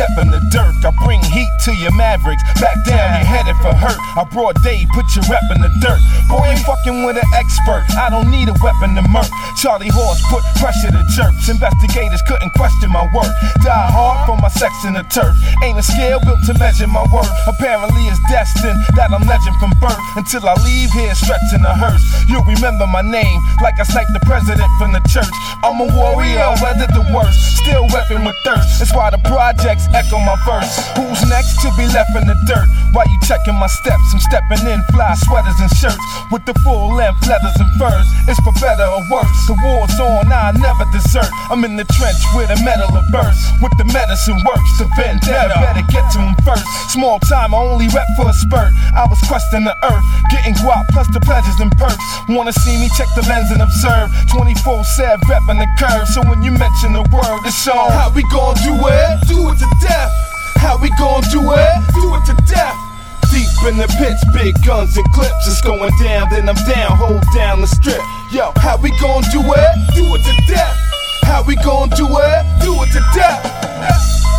step in the dirt. I bring heat to your Mavericks. Back down, you headed for hurt. I broad day, put your rep in the dirt. Boy, you fucking with an expert. I don't need a weapon to murk. Charlie Horse put pressure to jerks. Investigators couldn't question my work. Die hard for my sex in the turf. Ain't a scale built to measure my worth. Apparently it's destined that I'm legend from birth. Until I leave here stretching a hearse. You'll remember my name like I sniped the president from the church. I'm a warrior, weathered the worst. Still weapon with thirst. That's why the projects echo my verse. Who's next to be left in the dirt? While you checking my steps, I'm stepping in fly sweaters and shirts with the full length leathers and furs. It's for better or worse. The war's on, I never desert. I'm in the trench with a metal of burst. With the medicine works, the vendetta better get to him first. Small time, I only rep for a spurt. I was questing the earth, getting guap plus the pleasures and perks. Wanna see me check the lens and observe. 24/7 repping the curve. So when you mention the word, it's on. How we gon' do it? Do it to death. How we gon' do it? Do it to death. Deep in the pits, big guns and clips. It's going down, then I'm down, hold down the strip. Yo, how we gon' do it? Do it to death. How we gon' do it? Do it to death.